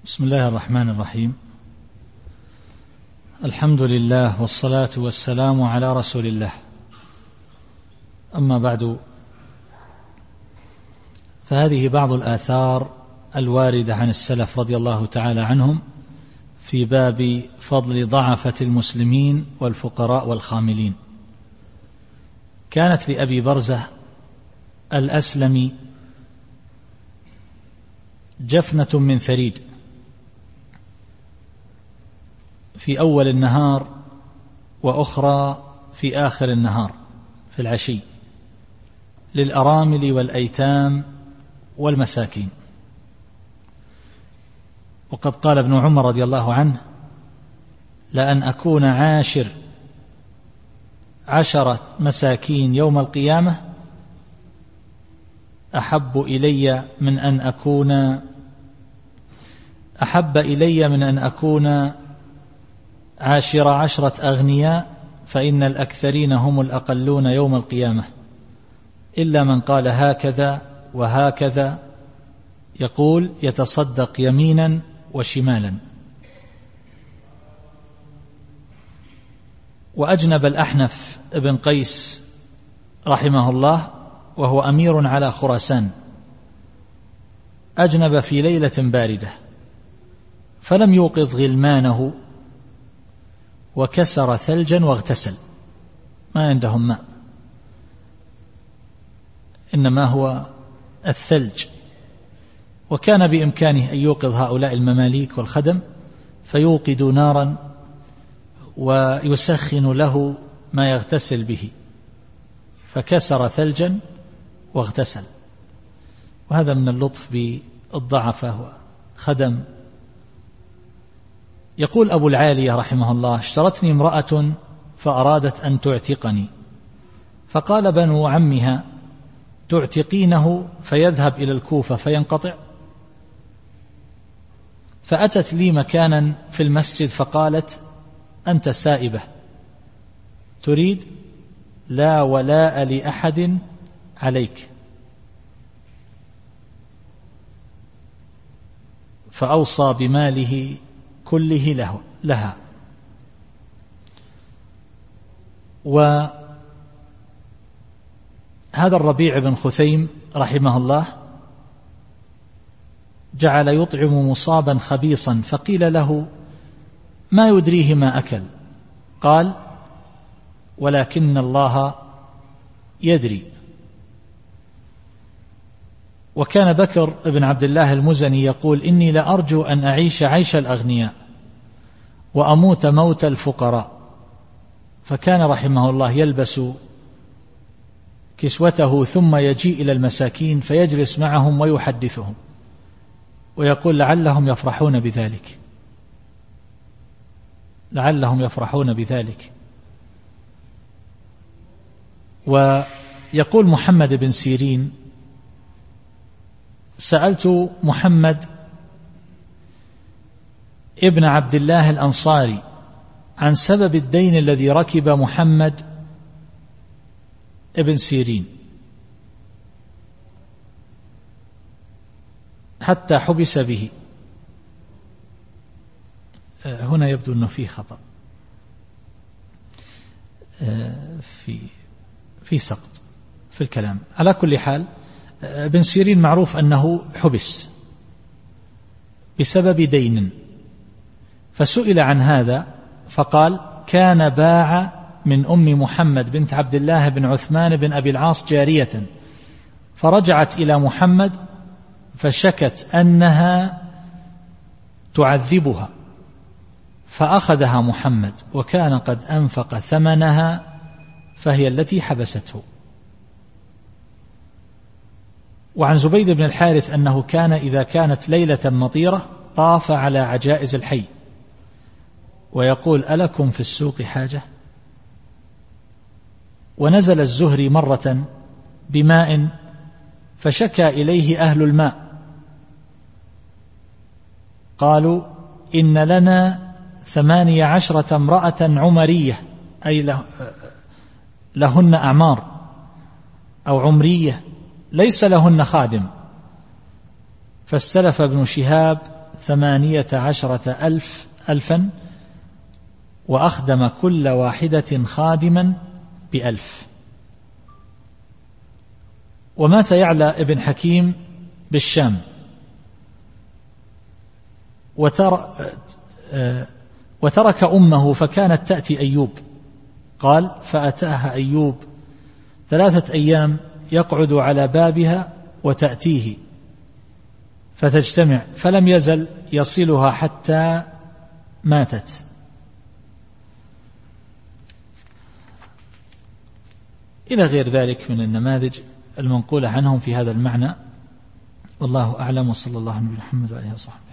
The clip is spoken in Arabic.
بسم الله الرحمن الرحيم. الحمد لله والصلاة والسلام على رسول الله. أما بعد، فهذه بعض الآثار الواردة عن السلف رضي الله تعالى عنهم في باب فضل ضعفة المسلمين والفقراء والخاملين. كانت لأبي برزة الأسلمي جفنة من ثريد في أول النهار، وأخرى في آخر النهار في العشي، للأرامل والأيتام والمساكين. وقد قال ابن عمر رضي الله عنه: لأن أكون عاشر 10 مساكين يوم القيامة أحب إلي من أن أكون عاشر 10 أغنياء، فإن الأكثرين هم الأقلون يوم القيامة، إلا من قال هكذا وهكذا، يقول يتصدق يمينا وشمالا. وأجنب الأحنف ابن قيس رحمه الله، وهو أمير على خراسان، أجنب في ليلة باردة فلم يوقظ غلمانه، وكسر ثلجا واغتسل، ما عندهم ماء، إنما هو الثلج. وكان بإمكانه أن يوقظ هؤلاء المماليك والخدم فيوقد نارا ويسخن له ما يغتسل به، فكسر ثلجا واغتسل. وهذا من اللطف بالضعفة والخدم. يقول أبو العالية رحمه الله: اشترتني امرأة فأرادت أن تعتقني، فقال بنو عمها: تعتقينه فيذهب إلى الكوفة فينقطع؟ فأتت لي مكانا في المسجد فقالت: أنت سائبة، تريد لا ولاء لأحد عليك. فأوصى بماله كله لها. وهذا الربيع بن خثيم رحمه الله جعل يطعم مصابا خبيصا، فقيل له: ما يدريه ما أكل؟ قال: ولكن الله يدري. وكان بكر بن عبد الله المزني يقول: إني لأرجو أن أعيش عيش الأغنياء وأموت موت الفقراء. فكان رحمه الله يلبس كسوته ثم يجيء إلى المساكين فيجلس معهم ويحدثهم، ويقول: لعلهم يفرحون بذلك. ويقول محمد بن سيرين: سألت محمد ابن عبد الله الأنصاري عن سبب الدين الذي ركب محمد ابن سيرين حتى حبس به. هنا يبدو أنه فيه خطأ، في سقط في الكلام. على كل حال، ابن سيرين معروف أنه حبس بسبب دين، فسئل عن هذا فقال: كان باع من أم محمد بنت عبد الله بن عثمان بن أبي العاص جارية، فرجعت إلى محمد فشكت أنها تعذبها، فأخذها محمد وكان قد أنفق ثمنها، فهي التي حبسته. وعن زبيد بن الحارث أنه كان إذا كانت ليلة مطيرة طاف على عجائز الحي ويقول: ألكم في السوق حاجة؟ ونزل الزهري مرة بماء فشكى إليه أهل الماء، قالوا: إن لنا 18 امرأة عمرية، أي لهن أعمار، أو عمرية، ليس لهن خادم. فاستلف ابن شهاب 18,000 وأخدم كل واحدة خادما ب1,000. ومات يعلى ابن حكيم بالشام، وترك أمه فكانت تأتي أيوب. قال: فأتاها أيوب 3 أيام يقعد على بابها وتأتيه فتجتمع، فلم يزل يصلها حتى ماتت. إلى غير ذلك من النماذج المنقولة عنهم في هذا المعنى، والله أعلم، وصلى الله على محمد وآله وصحبه.